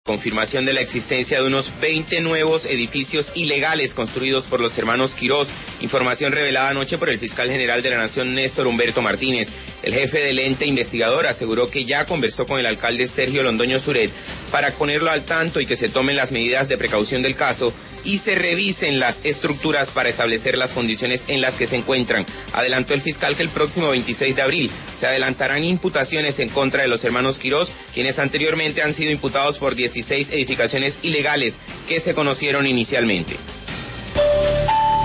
Confirmación de la existencia de unos 20 nuevos edificios ilegales construidos por los hermanos Quirós. Información revelada anoche por el fiscal general de la Nación, Néstor Humberto Martínez. El jefe del ente investigador aseguró que ya conversó con el alcalde Sergio Londoño Suret para ponerlo al tanto y que se tomen las medidas de precaución del caso y se revisen las estructuras para establecer las condiciones en las que se encuentran. Adelantó el fiscal que el próximo 26 de abril se adelantarán imputaciones en contra de los hermanos Quirós, quienes anteriormente han sido imputados por 16 edificaciones ilegales que se conocieron inicialmente.